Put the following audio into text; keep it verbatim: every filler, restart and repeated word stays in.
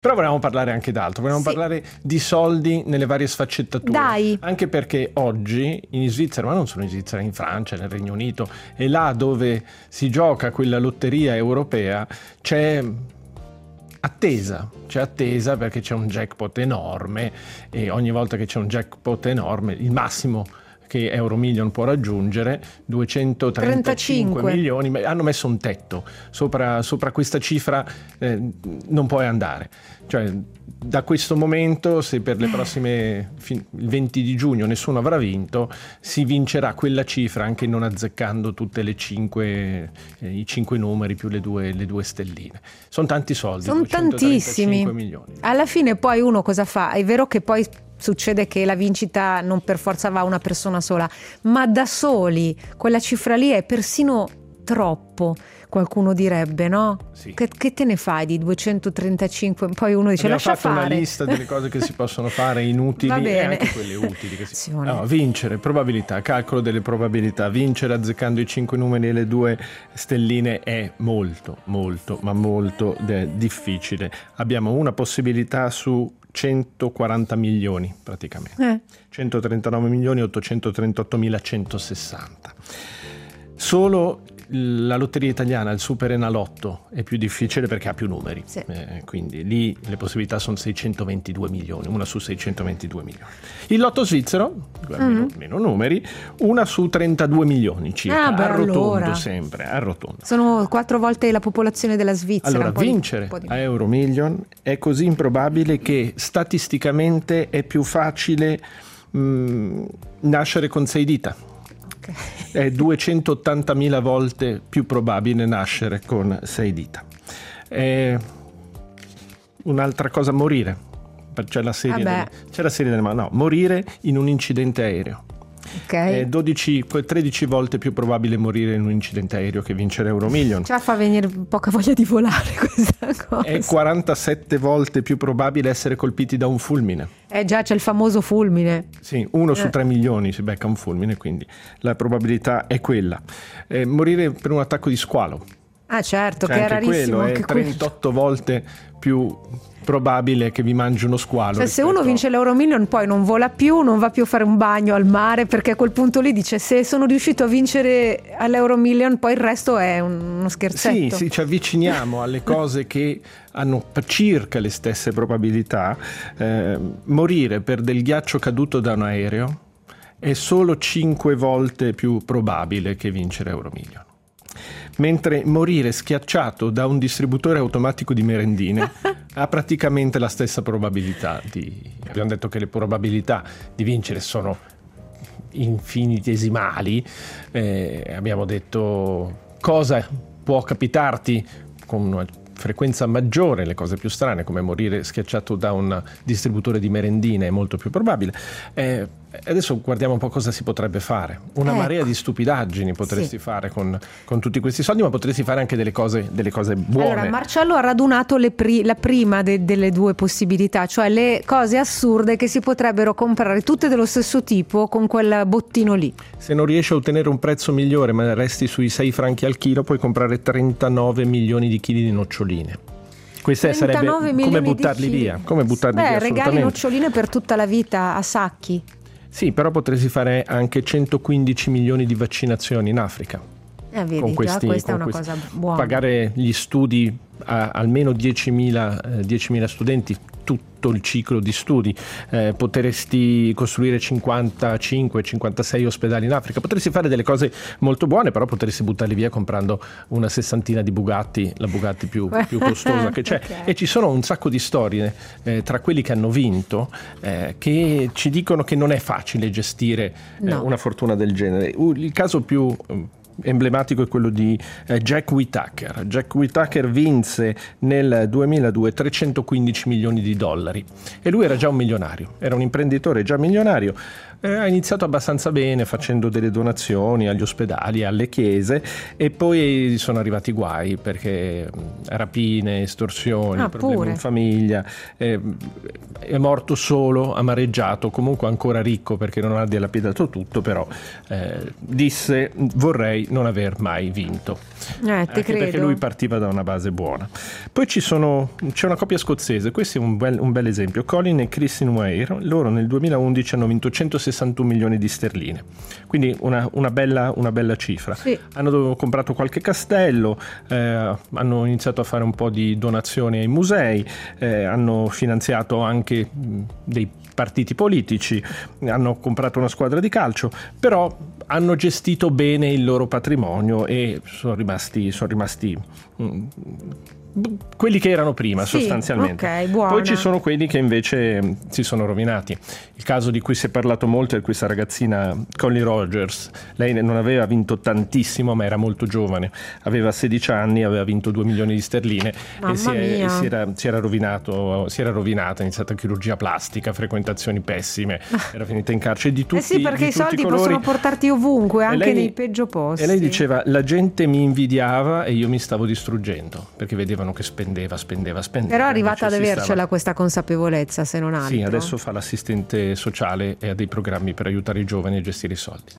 Però volevamo parlare anche d'altro, volevamo Sì. parlare di soldi nelle varie sfaccettature. Dai. Anche perché oggi in Svizzera, ma non solo in Svizzera, in Francia, nel Regno Unito, e là dove si gioca quella lotteria europea, c'è attesa, c'è attesa perché c'è un jackpot enorme e ogni volta che c'è un jackpot enorme, il massimo che Euromillion può raggiungere, duecentotrentacinque trentacinque milioni, ma hanno messo un tetto, sopra, sopra questa cifra eh, non puoi andare. Cioè, da questo momento, se per le prossime, fin- il venti di giugno nessuno avrà vinto, si vincerà quella cifra anche non azzeccando tutte le cinque, eh, i cinque numeri più le due, le due stelline. Sono tanti soldi, Sono tantissimi. milioni. Alla fine poi uno cosa fa? È vero che poi succede che la vincita non per forza va a una persona sola, ma da soli quella cifra lì è persino troppo, qualcuno direbbe, no? Sì. Che, che te ne fai di duecentotrentacinque? Poi uno dice Abbiamo lascia fatto fare. una lista delle cose che si possono fare inutili Va e bene. anche quelle utili che si... Attenzione. no, vincere, probabilità, calcolo delle probabilità, vincere azzeccando i cinque numeri e le due stelline è molto molto ma molto de- difficile. Abbiamo una possibilità su centoquaranta milioni praticamente, Eh. centotrentanove milioni ottocentotrentottomilacentosessanta. Solo la lotteria italiana, il Super Enalotto, è più difficile perché ha più numeri, Sì. eh, quindi lì le possibilità sono seicentoventidue milioni, una su seicentoventidue milioni. Il lotto svizzero, meno, Mm. meno numeri, una su trentadue milioni circa, Ah, beh, arrotondo allora. sempre, arrotondo. Sono quattro volte la popolazione della Svizzera. Allora, un po' di- vincere un po' di- a Euromillion è così improbabile che statisticamente è più facile mh, nascere con sei dita. Ok. È duecentottantamila volte più probabile nascere con sei dita. È un'altra cosa morire. C'è la serie, Vabbè. delle, c'è la serie delle, ma no, morire in un incidente aereo. Ok. È dodici, tredici volte più probabile morire in un incidente aereo che vincere Euromillion. Ci fa venire poca voglia di volare questa cosa. È quarantasette volte più probabile essere colpiti da un fulmine. Eh già, c'è il famoso fulmine. Sì, uno su Eh. tre milioni si becca un fulmine, quindi la probabilità è quella. Eh, morire per un attacco di squalo. Ah certo, Cioè, che è anche rarissimo quello è anche quello. trentotto volte più probabile che vi mangi uno squalo. Cioè, se rispetto- uno vince l'Euromillion poi non vola più, non va più a fare un bagno al mare, perché a quel punto lì dice se sono riuscito a vincere all'Euromillion poi il resto è un- uno scherzetto. Sì, sì, ci avviciniamo alle cose che hanno circa le stesse probabilità. Eh, morire per del ghiaccio caduto da un aereo è solo cinque volte più probabile che vincere Euromillion. Mentre morire schiacciato da un distributore automatico di merendine ha praticamente la stessa probabilità di... Abbiamo detto che le probabilità di vincere sono infinitesimali, eh, abbiamo detto cosa può capitarti con una frequenza maggiore, le cose più strane come morire schiacciato da un distributore di merendine è molto più probabile. Eh, adesso guardiamo un po' cosa si potrebbe fare. Una Ecco. marea di stupidaggini potresti Sì. fare con, con tutti questi soldi, ma potresti fare anche delle cose, delle cose buone. Allora, Marcello ha radunato le pri- la prima de- delle due possibilità, cioè le cose assurde che si potrebbero comprare tutte dello stesso tipo con quel bottino lì. Se non riesci a ottenere un prezzo migliore ma resti sui sei franchi al chilo, puoi comprare trentanove milioni di chili di noccioline. Questa sarebbe trentanove come milioni di buttarli chili. via, come buttarli Beh, via regali assolutamente. noccioline per tutta la vita a sacchi. Sì, però potresti fare anche centoquindici milioni di vaccinazioni in Africa. Eh, vedi, Con già questi, questa è con una questi- cosa buona. Pagare gli studi a almeno diecimila, eh, diecimila studenti, tutto il ciclo di studi. Eh, potresti costruire cinquantacinque cinquantasei ospedali in Africa. Potresti fare delle cose molto buone, però potresti buttarli via comprando una sessantina di Bugatti, la Bugatti più, più costosa che c'è. Ok. E ci sono un sacco di storie eh, tra quelli che hanno vinto eh, che ci dicono che non è facile gestire eh, No. una fortuna del genere. Uh, il caso più eh, emblematico è quello di eh, Jack Whittaker. Jack Whittaker vinse nel duemiladue trecentoquindici milioni di dollari e lui era già un milionario, era un imprenditore già milionario. Eh, ha iniziato abbastanza bene, facendo delle donazioni agli ospedali, alle chiese, e poi sono arrivati i guai perché rapine, estorsioni, ah, problemi pure. in famiglia. Eh, è morto solo, amareggiato, comunque ancora ricco perché non ha dilapidato tutto, però eh, disse: vorrei non aver mai vinto. Eh, te Anche credo. perché lui partiva da una base buona. Poi ci sono, c'è una coppia scozzese, questo è un bel, un bel esempio, Colin e Christine Weir. Loro nel duemilaundici hanno vinto centosessantuno milioni di sterline, quindi una, una, bella, una bella cifra. Sì. Hanno comprato qualche castello, eh, hanno iniziato a fare un po' di donazioni ai musei, eh, hanno finanziato anche mh, dei partiti politici, hanno comprato una squadra di calcio, però hanno gestito bene il loro patrimonio e sono rimasti, sono rimasti mh, quelli che erano prima, sì, sostanzialmente. Okay, buona. Poi ci sono quelli che invece si sono rovinati. Il caso di cui si è parlato molto è questa ragazzina Colly Rogers. Lei non aveva vinto tantissimo, ma era molto giovane, aveva sedici anni, aveva vinto due milioni di sterline. Mamma e, si, è, mia. e si, era, si era rovinato, si era rovinata, ha iniziato chirurgia plastica, frequentazioni pessime, era finita in carcere di tutti, eh sì, perché di i soldi tutti i colori. possono portarti ovunque, anche lei, nei peggio posti. E lei diceva: la gente mi invidiava e io mi stavo distruggendo, perché vedevano che spendeva, spendeva, spendeva. Però è arrivata ad invece si avercela stava... questa consapevolezza, se non altro. Sì, adesso fa l'assistente sociale e ha dei programmi per aiutare i giovani a gestire i soldi.